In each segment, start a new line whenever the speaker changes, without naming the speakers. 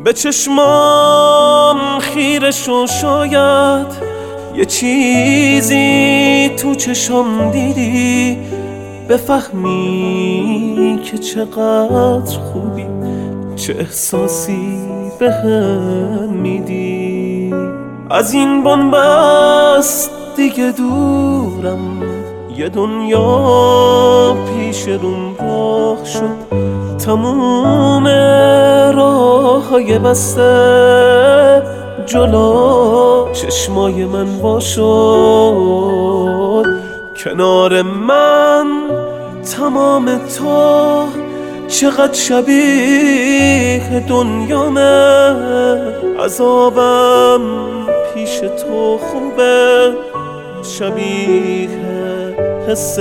به چشمام خیره شو، شاید یه چیزی تو چشم دیدی بفهمی که چقدر خوبی، چه احساسی بهم میدی. از این بنبست دیگه دورم، یه دنیا پیش روم راه شد، تموم راه‌های بسته جلو چشمای من وا شد. کنار من تمام تو چقدر شبیه دنیامه، عذابم پیش تو خوبه، شبیه حس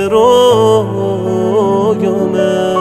رویامه.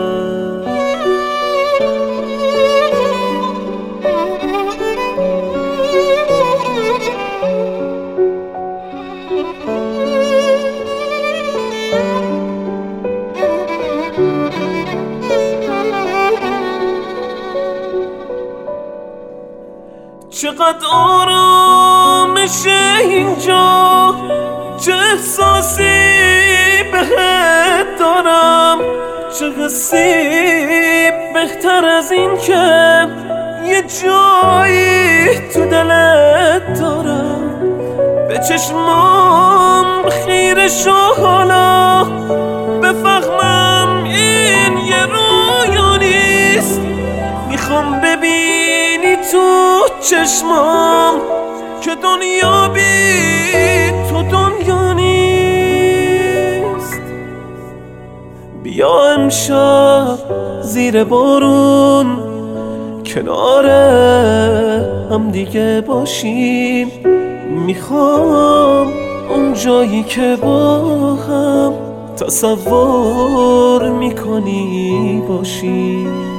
چقدر آرامشه اینجا، چه احساسی بهت دارم، چه حسی بهتر از این که یه جایی تو دلت دارم. به چشمام خیره شو حالا بفهمم این یه رویا نیست، میخوام ببینی تو چشمام که دنیا بی تو دنیا نیست. بیا امشب زیر بارون کنار هم دیگه باشیم، میخوام اون جایی که با هم تصور میکنی باشیم.